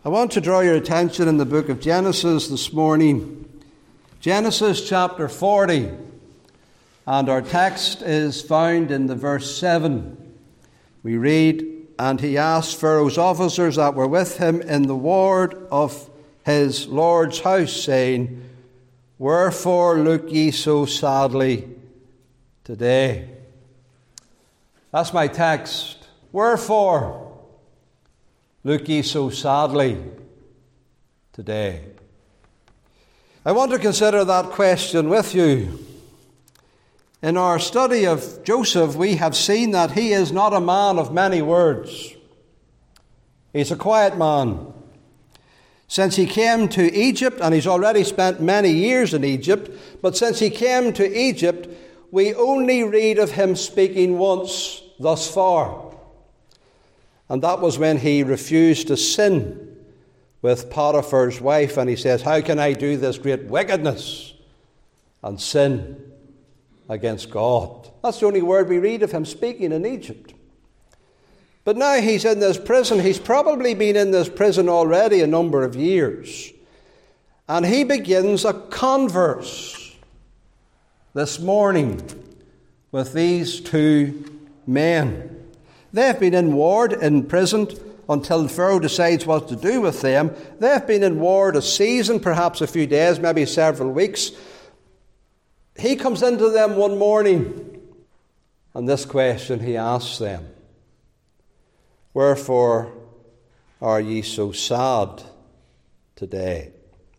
I want to draw your attention in the book of Genesis this morning. Genesis chapter 40. And our text is found in the verse 7. We read, "And he asked Pharaoh's officers that were with him in the ward of his Lord's house, saying, Wherefore look ye so sadly today?" That's my text. Wherefore look ye so sadly today? I want to consider that question with you. In our study of Joseph, we have seen that he is not a man of many words. He's a quiet man. Since he came to Egypt, and he's already spent many years in Egypt, but since he came to Egypt, we only read of him speaking once thus far. And that was when he refused to sin with Potiphar's wife. And he says, how can I do this great wickedness and sin against God? That's the only word we read of him speaking in Egypt. But now he's in this prison. He's probably been in this prison already a number of years. And he begins a converse this morning with these two men. They've been in ward, imprisoned, until Pharaoh decides what to do with them. They've been in ward a season, perhaps a few days, maybe several weeks. He comes into them one morning, and this question he asks them: Wherefore are ye so sad today?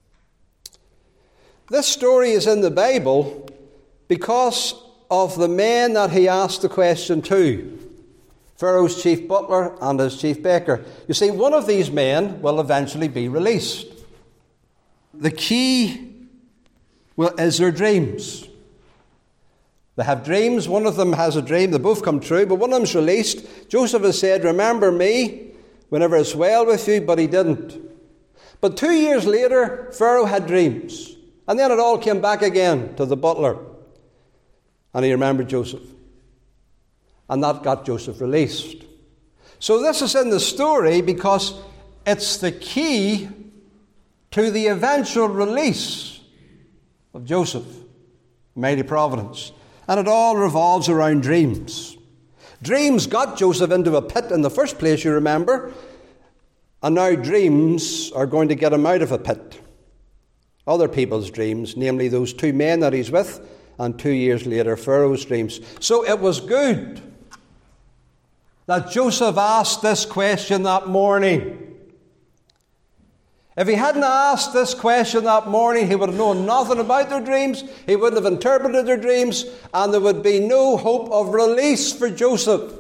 This story is in the Bible because of the men that he asked the question to. Pharaoh's chief butler and his chief baker. You see, one of these men will eventually be released. The key is their dreams. They have dreams. One of them has a dream. They both come true, but one of them's released. Joseph has said, remember me whenever it's well with you, but he didn't. But 2 years later, Pharaoh had dreams. And then it all came back again to the butler. And he remembered Joseph. And that got Joseph released. So this is in the story because it's the key to the eventual release of Joseph. Mighty providence. And it all revolves around dreams. Dreams got Joseph into a pit in the first place, you remember. And now dreams are going to get him out of a pit. Other people's dreams, namely those two men that he's with, and 2 years later, Pharaoh's dreams. So it was good that Joseph asked this question that morning. If he hadn't asked this question that morning, he would have known nothing about their dreams, he wouldn't have interpreted their dreams, and there would be no hope of release for Joseph.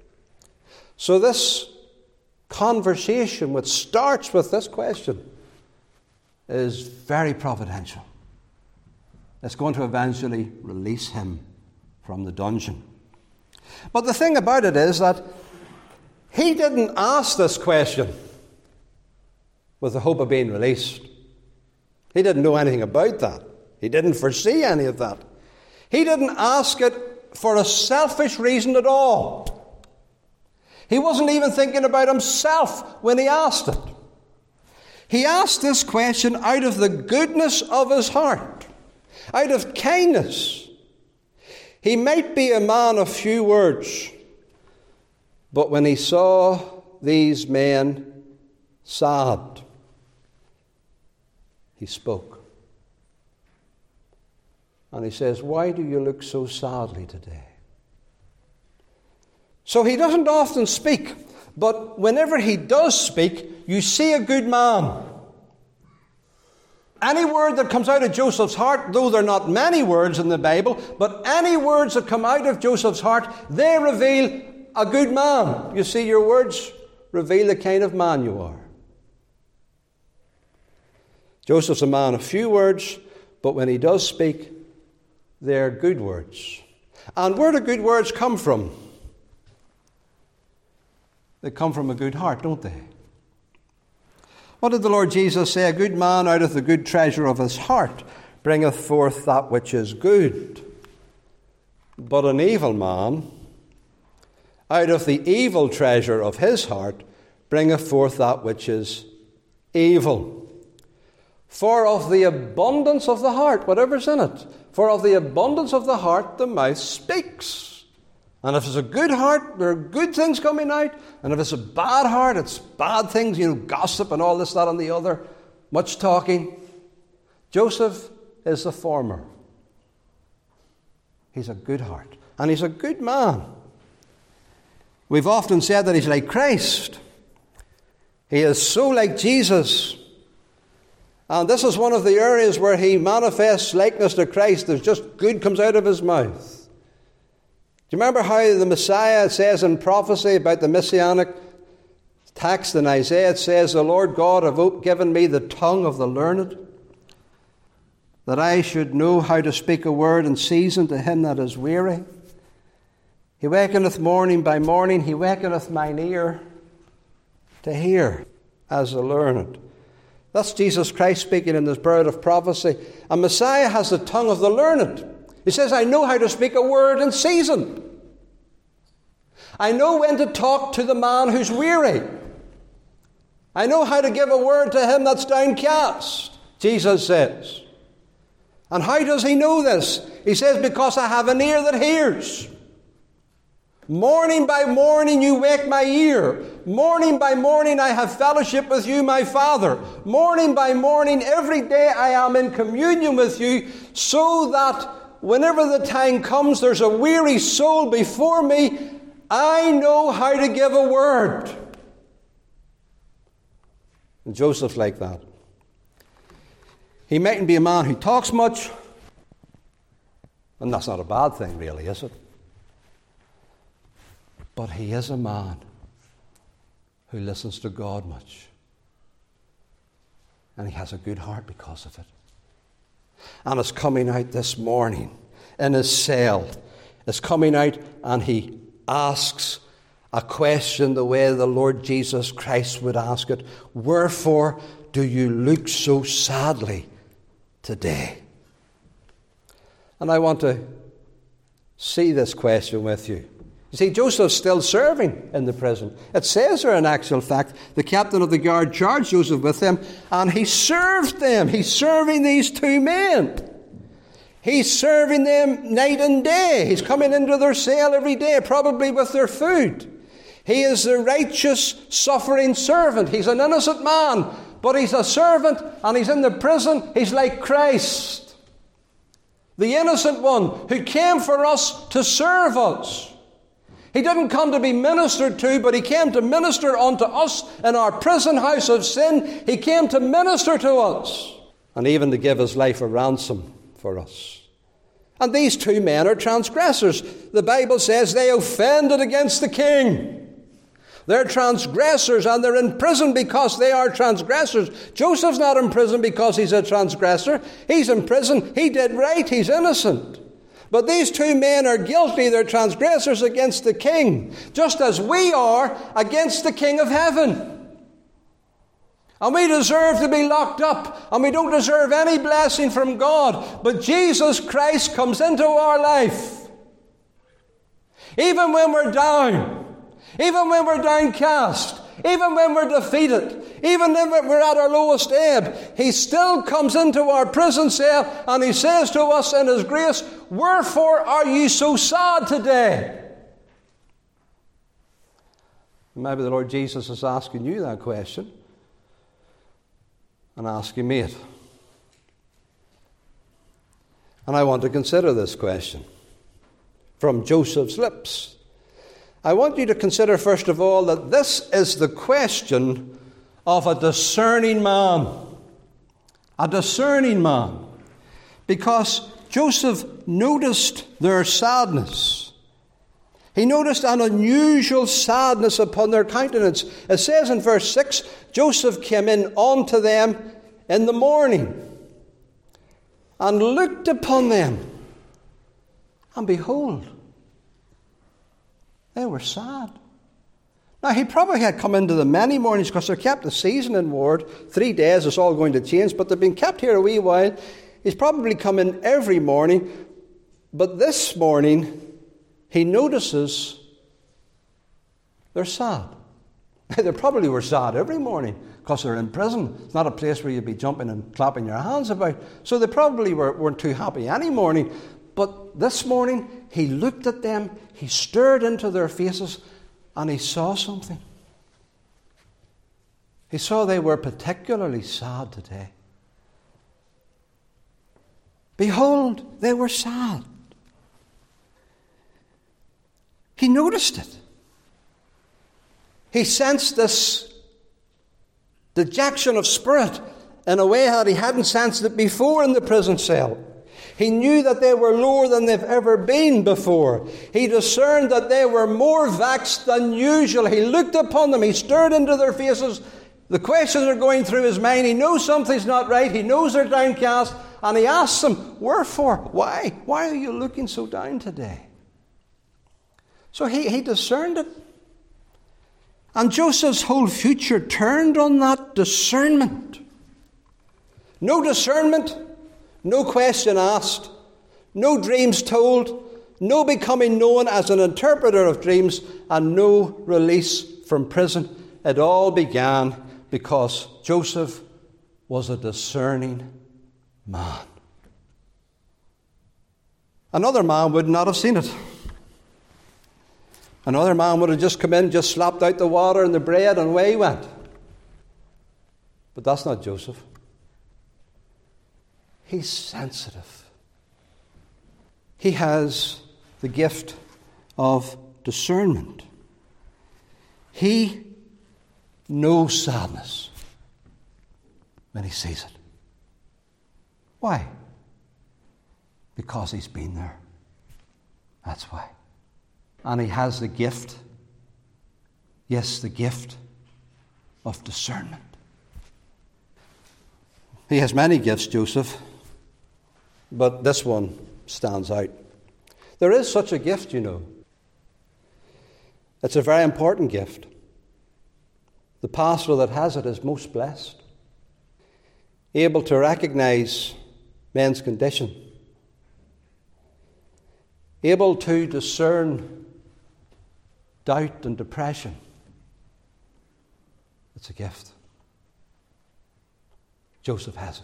So this conversation, which starts with this question, is very providential. It's going to eventually release him from the dungeon. But the thing about it is that he didn't ask this question with the hope of being released. He didn't know anything about that. He didn't foresee any of that. He didn't ask it for a selfish reason at all. He wasn't even thinking about himself when he asked it. He asked this question out of the goodness of his heart, out of kindness. He might be a man of few words, but when he saw these men sad, he spoke. And he says, why do you look so sadly today? So he doesn't often speak, but whenever he does speak, you see a good man. Any word that comes out of Joseph's heart, though there are not many words in the Bible, but any words that come out of Joseph's heart, they reveal a good man. You see, your words reveal the kind of man you are. Joseph's a man of few words, but when he does speak, they're good words. And where do good words come from? They come from a good heart, don't they? What did the Lord Jesus say? A good man out of the good treasure of his heart bringeth forth that which is good. But an evil man out of the evil treasure of his heart bringeth forth that which is evil. For of the abundance of the heart, whatever's in it, for of the abundance of the heart the mouth speaks. And if it's a good heart, there are good things coming out. And if it's a bad heart, it's bad things, gossip and all this, that, and the other. Much talking. Joseph is the former. He's a good heart. And he's a good man. We've often said that he's like Christ. He is so like Jesus. And this is one of the areas where he manifests likeness to Christ. There's just good comes out of his mouth. Do you remember how the Messiah says in prophecy about the Messianic text in Isaiah? It says, the Lord God have given me the tongue of the learned, that I should know how to speak a word in season to him that is weary. He wakeneth morning by morning, he wakeneth mine ear to hear as the learned. That's Jesus Christ speaking in the spirit of prophecy. And Messiah has the tongue of the learned. He says, I know how to speak a word in season. I know when to talk to the man who's weary. I know how to give a word to him that's downcast, Jesus says. And how does he know this? He says, because I have an ear that hears. Morning by morning you wake my ear. Morning by morning I have fellowship with you, my Father. Morning by morning, every day I am in communion with you, so that whenever the time comes, there's a weary soul before me, I know how to give a word. And Joseph's like that. He mightn't be a man who talks much, and that's not a bad thing, really, is it? But he is a man who listens to God much. And he has a good heart because of it. And it's coming out this morning in his cell. It's coming out and he asks a question the way the Lord Jesus Christ would ask it. Wherefore do you look so sadly today? And I want to see this question with you. You see, Joseph's still serving in the prison. It says there in actual fact, the captain of the guard charged Joseph with them, and he served them. He's serving these two men. He's serving them night and day. He's coming into their cell every day, probably with their food. He is the righteous, suffering servant. He's an innocent man, but he's a servant, and he's in the prison. He's like Christ, the innocent one who came for us to serve us. He didn't come to be ministered to, but he came to minister unto us in our prison house of sin. He came to minister to us, and even to give his life a ransom for us. And these two men are transgressors. The Bible says they offended against the king. They're transgressors, and they're in prison because they are transgressors. Joseph's not in prison because he's a transgressor. He's in prison. He did right. He's innocent. But these two men are guilty. They're transgressors against the king, just as we are against the King of heaven. And we deserve to be locked up, and we don't deserve any blessing from God. But Jesus Christ comes into our life. Even when we're down, even when we're downcast, even when we're defeated, even when we're at our lowest ebb, he still comes into our prison cell and he says to us in his grace, wherefore are you so sad today? Maybe the Lord Jesus is asking you that question and asking me it. And I want to consider this question from Joseph's lips. I want you to consider, first of all, that this is the question of a discerning man. A discerning man. Because Joseph noticed their sadness. He noticed an unusual sadness upon their countenance. It says in verse 6, Joseph came in unto them in the morning and looked upon them, and behold, they were sad. Now, he probably had come into them many mornings because they're kept a season in ward. 3 days, it's all going to change, but they've been kept here a wee while. He's probably come in every morning. But this morning, he notices they're sad. They probably were sad every morning because they're in prison. It's not a place where you'd be jumping and clapping your hands about. So they probably weren't too happy any morning. But this morning, he looked at them, he stared into their faces, and he saw something. He saw they were particularly sad today. Behold, they were sad. He noticed it. He sensed this dejection of spirit in a way that he hadn't sensed it before in the prison cell. He knew that they were lower than they've ever been before. He discerned that they were more vexed than usual. He looked upon them. He stared into their faces. The questions are going through his mind. He knows something's not right. He knows they're downcast. And he asks them, wherefore? Why? Why are you looking so down today? So he discerned it. And Joseph's whole future turned on that discernment. No discernment, no question asked, no dreams told, no becoming known as an interpreter of dreams, and no release from prison. It all began because Joseph was a discerning man. Another man would not have seen it. Another man would have just come in, just slapped out the water and the bread, and away he went. But that's not Joseph. He's sensitive. He has the gift of discernment. He knows sadness when he sees it. Why? Because he's been there. That's why. And he has the gift, yes, the gift of discernment. He has many gifts, Joseph, but this one stands out. There is such a gift, you know. It's a very important gift. The pastor that has it is most blessed, able to recognize men's condition, able to discern doubt and depression. It's a gift. Joseph has it.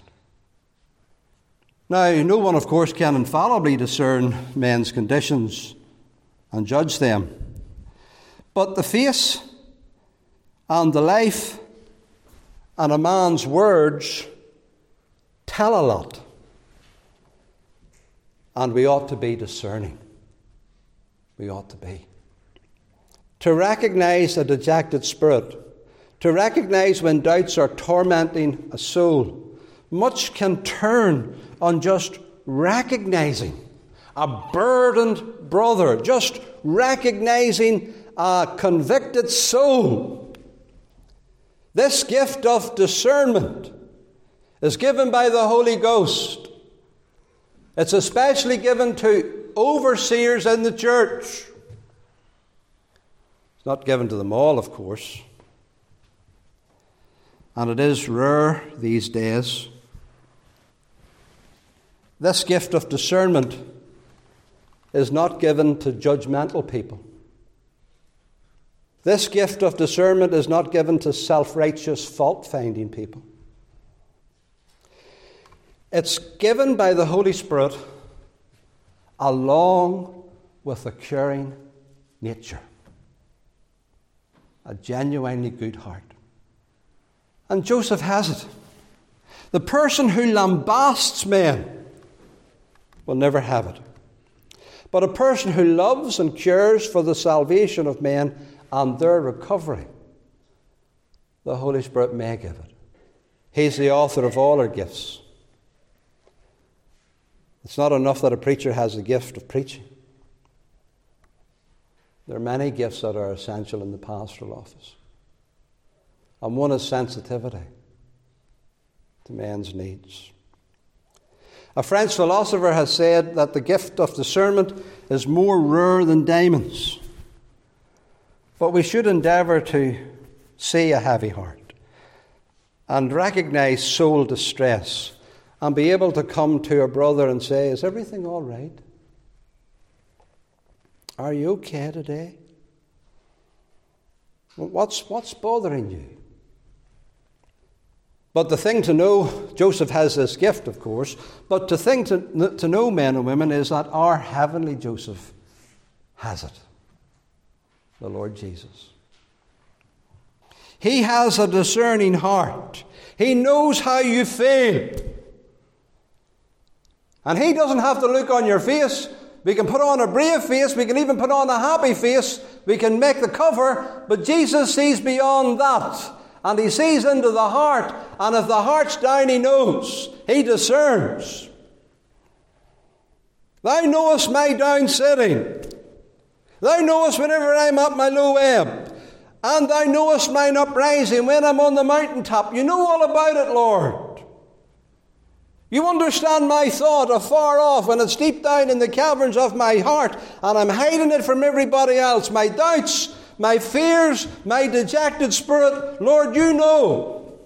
Now, no one, of course, can infallibly discern men's conditions and judge them. But the face and the life and a man's words tell a lot. And we ought to be discerning. We ought to be. To recognize a dejected spirit, to recognize when doubts are tormenting a soul, much can turn on just recognizing a burdened brother, just recognizing a convicted soul. This gift of discernment is given by the Holy Ghost. It's especially given to overseers in the church. It's not given to them all, of course. And it is rare these days. This gift of discernment is not given to judgmental people. This gift of discernment is not given to self-righteous, fault-finding people. It's given by the Holy Spirit along with a caring nature, a genuinely good heart. And Joseph has it. The person who lambasts men will never have it. But a person who loves and cares for the salvation of men and their recovery, the Holy Spirit may give it. He's the author of all our gifts. It's not enough that a preacher has the gift of preaching. There are many gifts that are essential in the pastoral office. And one is sensitivity to men's needs. A French philosopher has said that the gift of discernment is more rare than diamonds. But we should endeavour to see a heavy heart and recognise soul distress and be able to come to a brother and say, is everything all right? Are you okay today? What's bothering you? But the thing to know, Joseph has this gift, of course, but the thing to know, men and women, is that our heavenly Joseph has it. The Lord Jesus. He has a discerning heart. He knows how you feel. And He doesn't have to look on your face. We can put on a brave face. We can even put on a happy face. We can make the cover. But Jesus sees beyond that. And He sees into the heart. And if the heart's down, He knows. He discerns. Thou knowest my down sitting. Thou knowest whenever I'm at my low ebb. And Thou knowest mine uprising when I'm on the mountaintop. You know all about it, Lord. You understand my thought afar off when it's deep down in the caverns of my heart. And I'm hiding it from everybody else. My doubts, my fears, my dejected spirit. Lord, You know.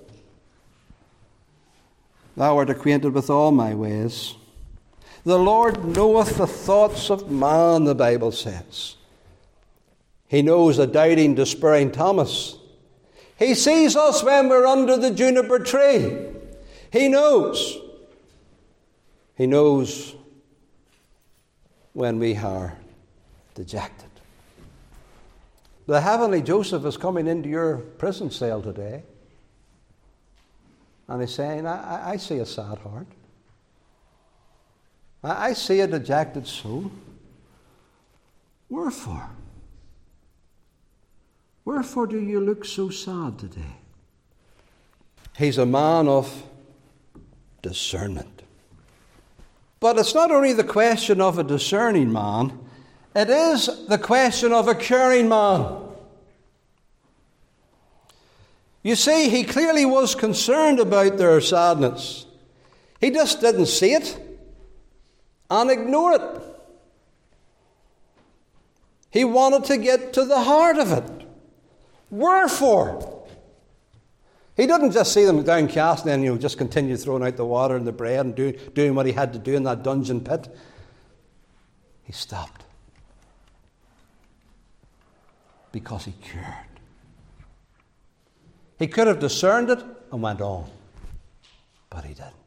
Thou art acquainted with all my ways. The Lord knoweth the thoughts of man, the Bible says. He knows a doubting, despairing Thomas. He sees us when we're under the juniper tree. He knows. He knows when we are dejected. The heavenly Joseph is coming into your prison cell today. And he's saying, I see a sad heart. I see a dejected soul. Wherefore? Wherefore do you look so sad today? He's a man of discernment. But it's not only the question of a discerning man, it is the question of a caring man. You see, he clearly was concerned about their sadness. He just didn't see it and ignore it. He wanted to get to the heart of it. Wherefore? He didn't just see them downcast and then just continue throwing out the water and the bread and doing what he had to do in that dungeon pit. He stopped. Because he cared. He could have discerned it and went on. But he didn't.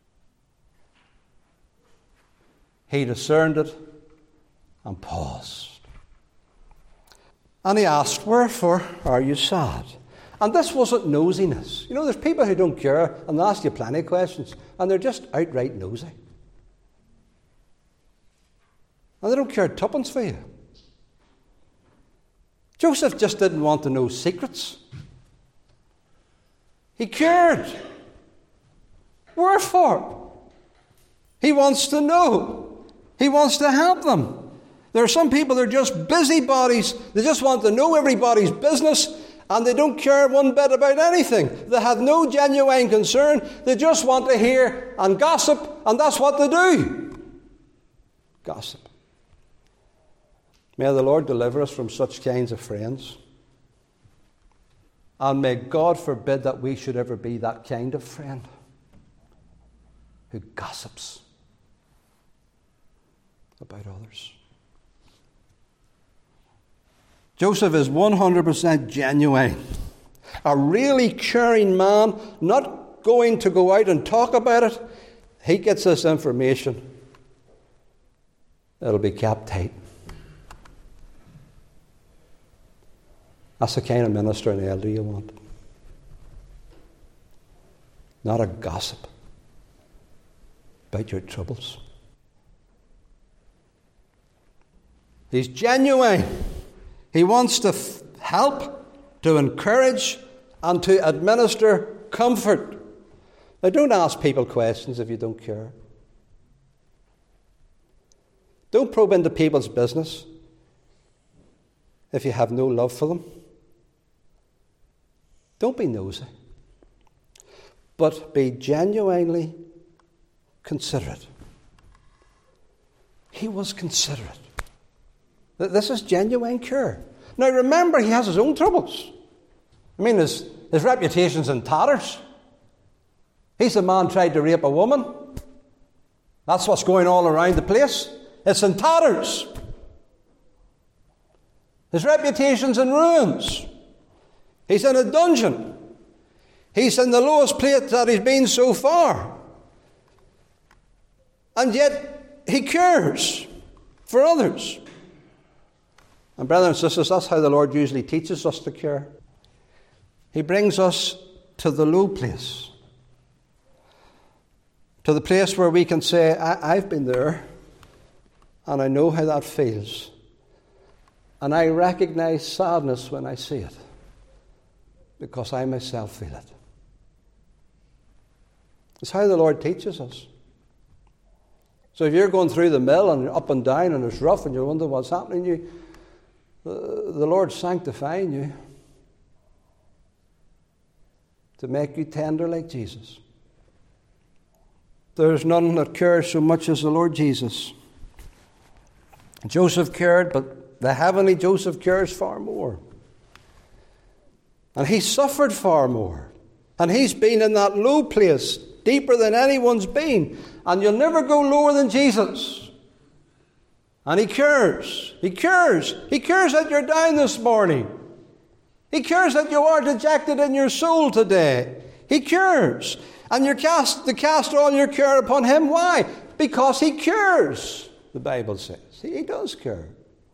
He discerned it and paused. And he asked, wherefore are you sad? And this wasn't nosiness. You know, there's people who don't care and they ask you plenty of questions and they're just outright nosy. And they don't care tuppence for you. Joseph just didn't want to know secrets. He cared. Wherefore? He wants to know. He wants to help them. There are some people that are just busybodies. They just want to know everybody's business and they don't care one bit about anything. They have no genuine concern. They just want to hear and gossip, and that's what they do. Gossip. May the Lord deliver us from such kinds of friends. And may God forbid that we should ever be that kind of friend who gossips about others. Joseph is 100% genuine. A really caring man, not going to go out and talk about it. He gets this information. It'll be kept tight. That's the kind of minister and elder you want. Not a gossip about your troubles. He's genuine. He wants to help, to encourage, and to administer comfort. Now, don't ask people questions if you don't care. Don't probe into people's business if you have no love for them. Don't be nosy. But be genuinely considerate. He was considerate. This is genuine care. Now remember, he has his own troubles. I mean, his reputation's in tatters. He's the man tried to rape a woman. That's what's going all around the place. It's in tatters. His reputation's in ruins. He's in a dungeon. He's in the lowest place that he's been so far. And yet, he cares for others. And brothers and sisters, that's how the Lord usually teaches us to care. He brings us to the low place. To the place where we can say, I've been there, and I know how that feels. And I recognize sadness when I see it, because I myself feel it. It's how the Lord teaches us. So if you're going through the mill and you're up and down and it's rough and you wonder what's happening to you, the Lord's sanctifying you to make you tender like Jesus. There's none that cares so much as the Lord Jesus. Joseph cared, but the heavenly Joseph cares far more. And he suffered far more. And he's been in that low place, deeper than anyone's been. And you'll never go lower than Jesus. And he cares. He cares. He cares that you're down this morning. He cares that you are dejected in your soul today. He cares. And you're to cast all your care upon him. Why? Because he cares, the Bible says. He does care.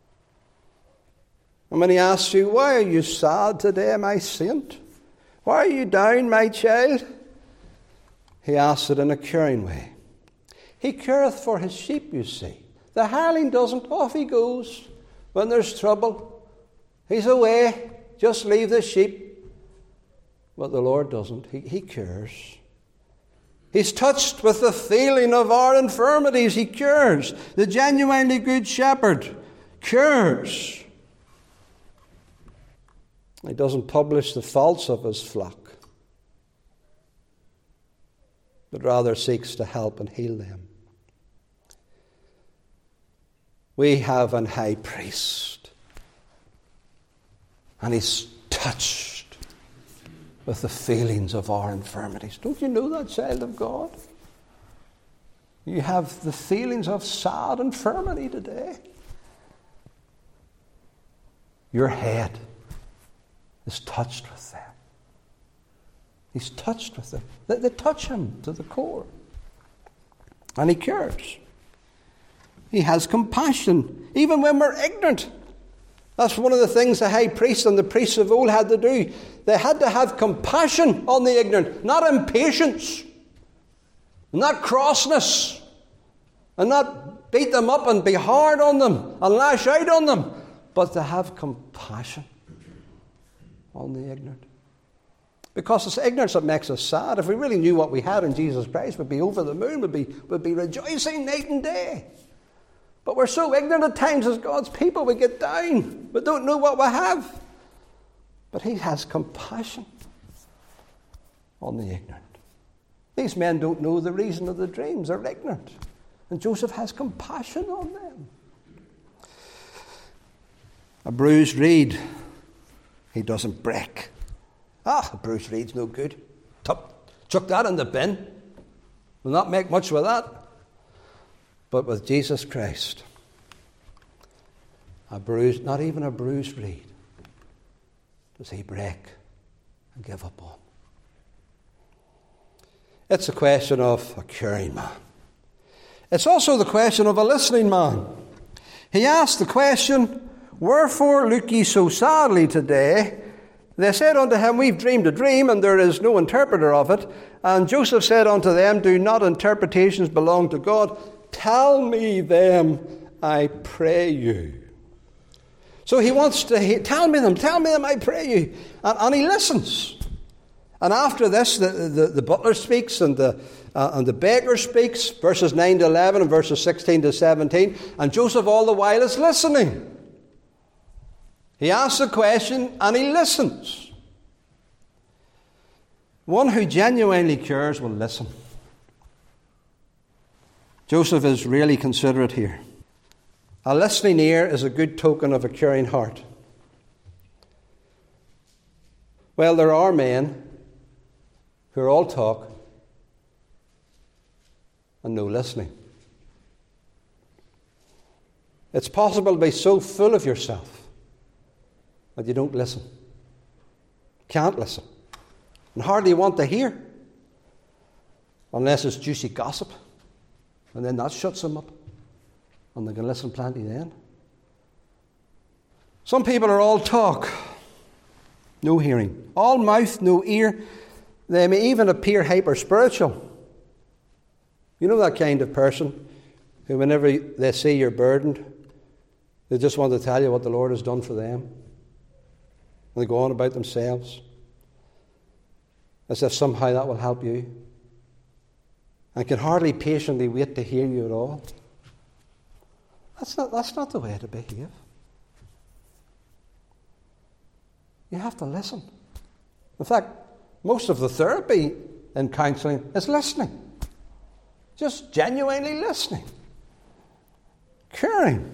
And when he asks you, why are you sad today, my saint? Why are you down, my child? He asks it in a caring way. He careth for his sheep, you see. The hireling doesn't. Off he goes. When there's trouble, he's away. Just leave the sheep. But the Lord doesn't. He cares. He's touched with the feeling of our infirmities. He cares. The genuinely good shepherd cares. He doesn't publish the faults of his flock, but rather seeks to help and heal them. We have an high priest, and he's touched with the feelings of our infirmities. Don't you know that, child of God? You have the feelings of sad infirmity today. Your head is touched with them. He's touched with them. They touch him to the core. And he cares. He has compassion, even when we're ignorant. That's one of the things the high priest and the priests of old had to do. They had to have compassion on the ignorant, not impatience, not crossness, and not beat them up and be hard on them and lash out on them, but to have compassion on the ignorant. Because it's ignorance that makes us sad. If we really knew what we had in Jesus Christ, we'd be over the moon, we'd be rejoicing night and day. But we're so ignorant at times as God's people, we get down. We don't know what we have. But he has compassion on the ignorant. These men don't know the reason of the dreams. They're ignorant. And Joseph has compassion on them. A bruised reed, he doesn't break. A bruised reed's no good. Chuck that in the bin. We'll not make much with that. But with Jesus Christ, not even a bruised reed does he break and give up on. It's a question of a caring man. It's also the question of a listening man. He asked the question, wherefore look ye so sadly today? They said unto him, we've dreamed a dream, and there is no interpreter of it. And Joseph said unto them, do not interpretations belong to God? Tell me them, I pray you. So he wants to tell me them, I pray you. And he listens. And after this, the butler speaks and the baker speaks, verses 9 to 11 and verses 16 to 17. And Joseph all the while is listening. He asks a question and he listens. One who genuinely cares will listen. Joseph is really considerate here. A listening ear is a good token of a caring heart. Well, there are men who are all talk and no listening. It's possible to be so full of yourself that you don't listen. Can't listen. and hardly want to hear, unless it's juicy gossip. And then that shuts them up, and they can listen plenty then. Some people are all talk, no hearing. All mouth, no ear. They may even appear hyper-spiritual. You know that kind of person who whenever they see you're burdened, they just want to tell you what the Lord has done for them. And they go on about themselves, as if somehow that will help you. And can hardly patiently wait to hear you at all. That's not the way to behave. You have to listen. In fact, most of the therapy in counselling is listening. Just genuinely listening. Caring.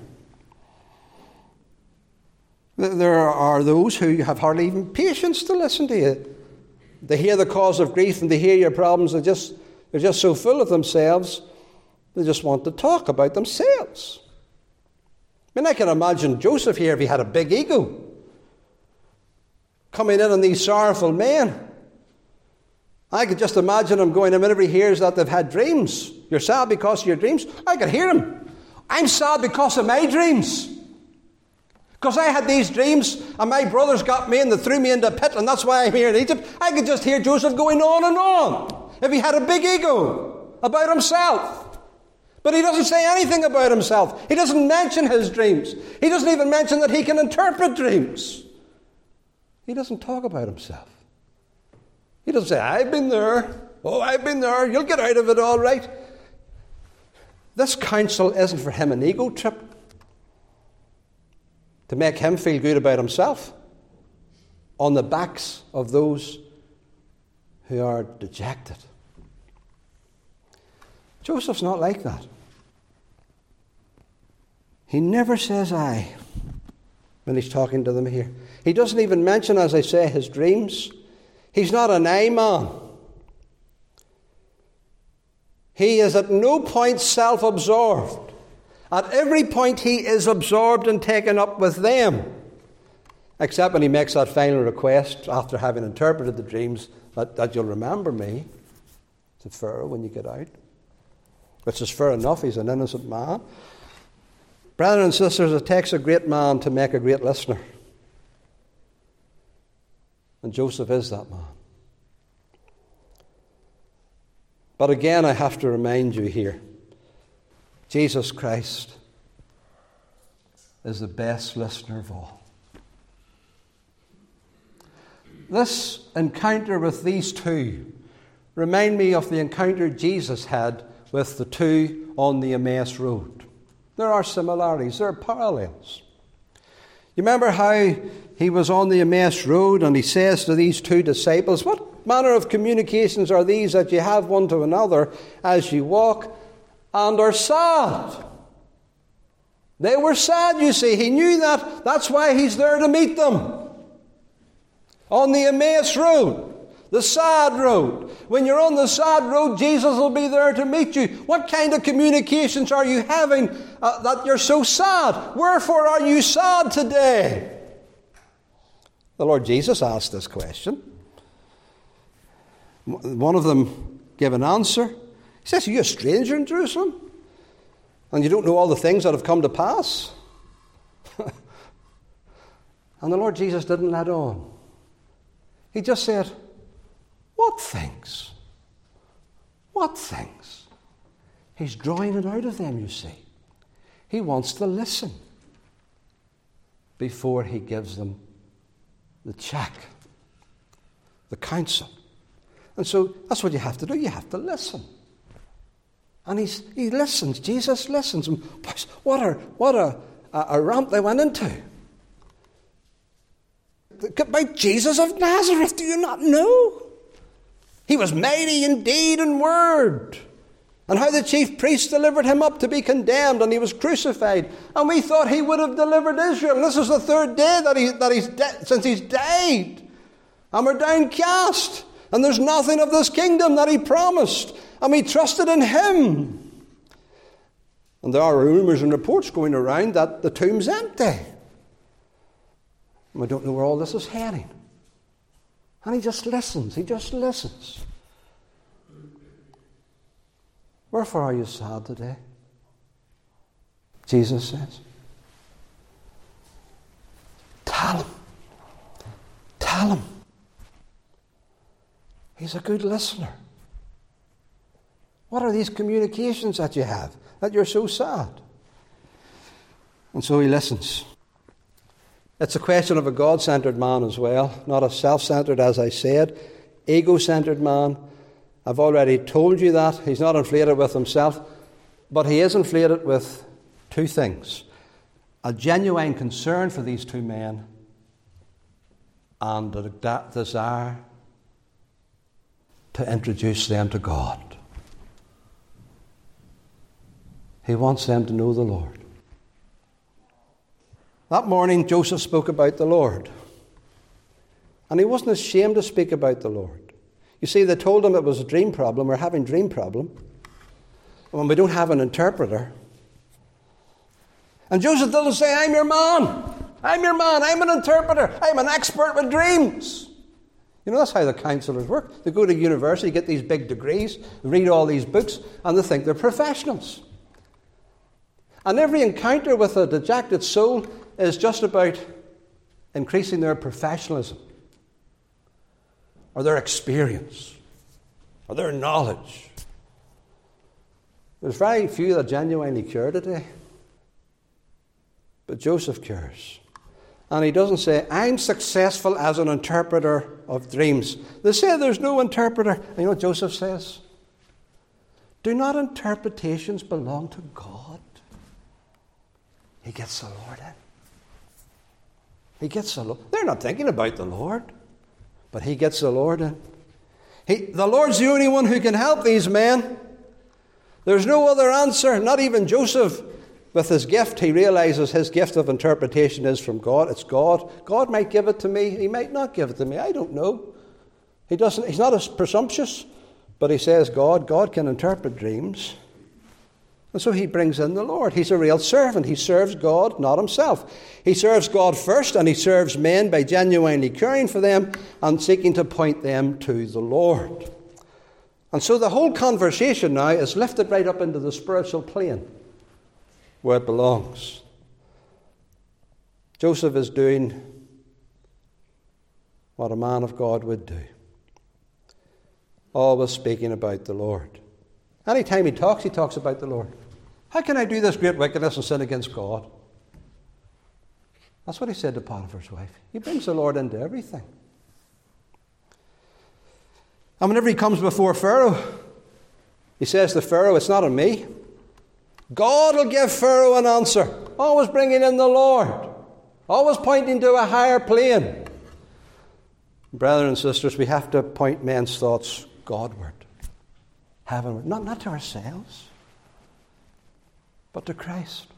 There are those who have hardly even patience to listen to you. They hear the cause of grief and they hear your problems. They're just so full of themselves, they just want to talk about themselves. I mean, I can imagine Joseph here if he had a big ego, coming in on these sorrowful men. I could just imagine him going, and whenever he hears that they've had dreams, you're sad because of your dreams, I could hear him. I'm sad because of my dreams. Because I had these dreams, and my brothers got me and they threw me into a pit, and that's why I'm here in Egypt. I could just hear Joseph going on and on, if he had a big ego about himself. But he doesn't say anything about himself. He doesn't mention his dreams. He doesn't even mention that he can interpret dreams. He doesn't talk about himself. He doesn't say, I've been there. Oh, I've been there. You'll get out of it all right. This counsel isn't for him an ego trip to make him feel good about himself on the backs of those who are dejected. Joseph's not like that. He never says I when he's talking to them here. He doesn't even mention, as I say, his dreams. He's not an I man. He is at no point self-absorbed. At every point he is absorbed and taken up with them. Except when he makes that final request after having interpreted the dreams that you'll remember me to Pharaoh when you get out. Which is fair enough, he's an innocent man. Brothers and sisters, it takes a great man to make a great listener. And Joseph is that man. But again, I have to remind you here, Jesus Christ is the best listener of all. This encounter with these two remind me of the encounter Jesus had with the two on the Emmaus Road. There are similarities, there are parallels. You remember how he was on the Emmaus Road and he says to these two disciples, what manner of communications are these that you have one to another as you walk and are sad? They were sad, you see. He knew that. That's why he's there to meet them. On the Emmaus Road, the sad road. When you're on the sad road, Jesus will be there to meet you. What kind of communications are you having that you're so sad? Wherefore are you sad today? The Lord Jesus asked this question. One of them gave an answer. He says, are you a stranger in Jerusalem? And you don't know all the things that have come to pass? And the Lord Jesus didn't let on. He just said, what things? What things? He's drawing it out of them, you see. He wants to listen before he gives them the check, the counsel. And so that's what you have to do. You have to listen. And he listens. Jesus listens. And what a ramp they went into. About Jesus of Nazareth, do you not know? He was mighty in deed and word. And how the chief priests delivered him up to be condemned, and he was crucified. And we thought he would have delivered Israel. And this is the third day since he's died. And we're downcast. And there's nothing of this kingdom that he promised. And we trusted in him. And there are rumours and reports going around that the tomb's empty. And we don't know where all this is heading. And he just listens. He just listens. Wherefore are you sad today? Jesus says. Tell him. Tell him. He's a good listener. What are these communications that you have that you're so sad? And so he listens. It's a question of a God-centered man as well, not a self-centered, as I said, ego-centered man. I've already told you that. He's not inflated with himself, but he is inflated with two things. A genuine concern for these two men and a desire to introduce them to God. He wants them to know the Lord. That morning, Joseph spoke about the Lord. And he wasn't ashamed to speak about the Lord. You see, they told him it was a dream problem. We're having a dream problem. When we don't have an interpreter. And Joseph doesn't say, I'm your man. I'm your man. I'm an interpreter. I'm an expert with dreams. You know, that's how the counselors work. They go to university, get these big degrees, read all these books, and they think they're professionals. And every encounter with a dejected soul is just about increasing their professionalism, or their experience, or their knowledge. There's very few that genuinely cure today. But Joseph cures. And he doesn't say, I'm successful as an interpreter of dreams. They say there's no interpreter. And you know what Joseph says? Do not interpretations belong to God? He gets the Lord in. He gets the Lord. They're not thinking about the Lord, but he gets the Lord in. The Lord's the only one who can help these men. There's no other answer, not even Joseph. With his gift, he realizes his gift of interpretation is from God. It's God. God might give it to me. He might not give it to me. I don't know. He's not as presumptuous, but he says God can interpret dreams. And so he brings in the Lord. He's a real servant. He serves God, not himself. He serves God first, and he serves men by genuinely caring for them and seeking to point them to the Lord. And so the whole conversation now is lifted right up into the spiritual plane, where it belongs. Joseph is doing what a man of God would do. Always speaking about the Lord. Anytime he talks about the Lord. How can I do this great wickedness and sin against God? That's what he said to Potiphar's wife. He brings the Lord into everything. And whenever he comes before Pharaoh, he says to Pharaoh, it's not on me. God will give Pharaoh an answer. Always bringing in the Lord. Always pointing to a higher plane. Brethren and sisters, we have to point men's thoughts Godward. Heavenward. Not to ourselves, but to Christ.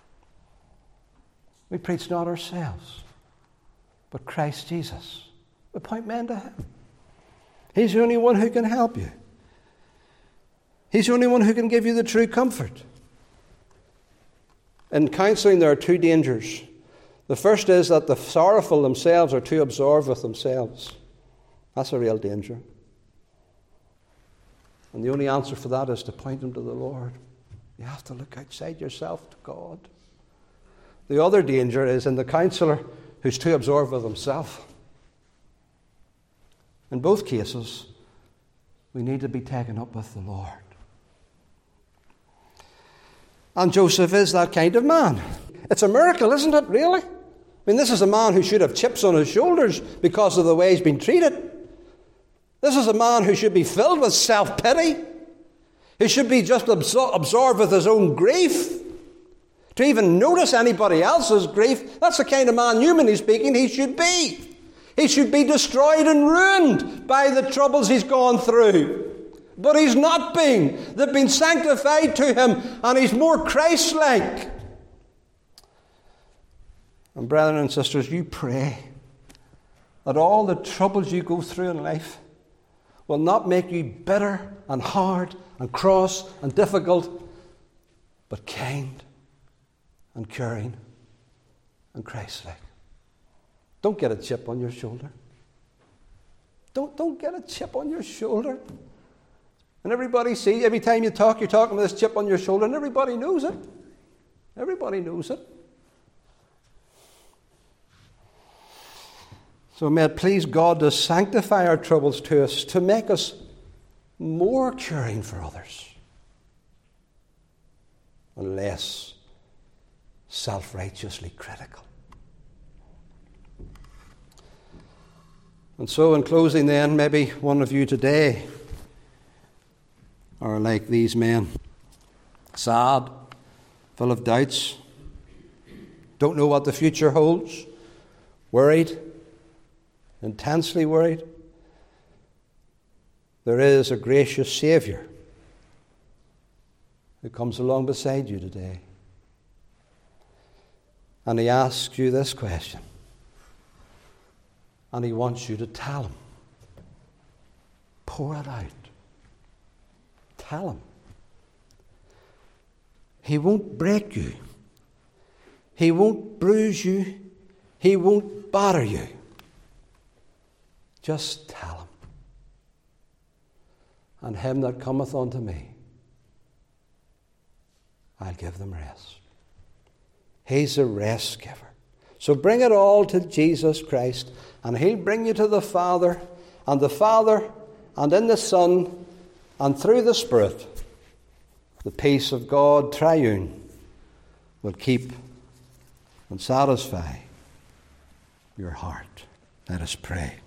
We preach not ourselves, but Christ Jesus. We point men to him. He's the only one who can help you. He's the only one who can give you the true comfort. In counselling, there are two dangers. The first is that the sorrowful themselves are too absorbed with themselves. That's a real danger. And the only answer for that is to point them to the Lord. You have to look outside yourself to God. The other danger is in the counsellor who's too absorbed with himself. In both cases, we need to be taken up with the Lord. And Joseph is that kind of man. It's a miracle, isn't it, really? I mean, this is a man who should have chips on his shoulders because of the way he's been treated. This is a man who should be filled with self-pity. He should be just absorbed with his own grief. To even notice anybody else's grief, that's the kind of man, humanly speaking, he should be. He should be destroyed and ruined by the troubles he's gone through. But he's not being. They've been sanctified to him, and he's more Christ-like. And brethren and sisters, you pray that all the troubles you go through in life will not make you bitter and hard and cross and difficult, but kind and caring and Christ-like. Don't get a chip on your shoulder. Don't get a chip on your shoulder. And everybody sees, every time you talk, you're talking with this chip on your shoulder, and everybody knows it. Everybody knows it. So may it please God to sanctify our troubles to us, to make us more caring for others, and less self-righteously critical. And so in closing then, maybe one of you today are like these men, sad, full of doubts, don't know what the future holds, worried, intensely worried. There is a gracious Saviour who comes along beside you today. And he asks you this question. And he wants you to tell him. Pour it out. Tell him. He won't break you. He won't bruise you. He won't batter you. Just tell him. And him that cometh unto me, I'll give them rest. He's a rest giver. So bring it all to Jesus Christ, and he'll bring you to the Father, and in the Son, and through the Spirit, the peace of God triune will keep and satisfy your heart. Let us pray.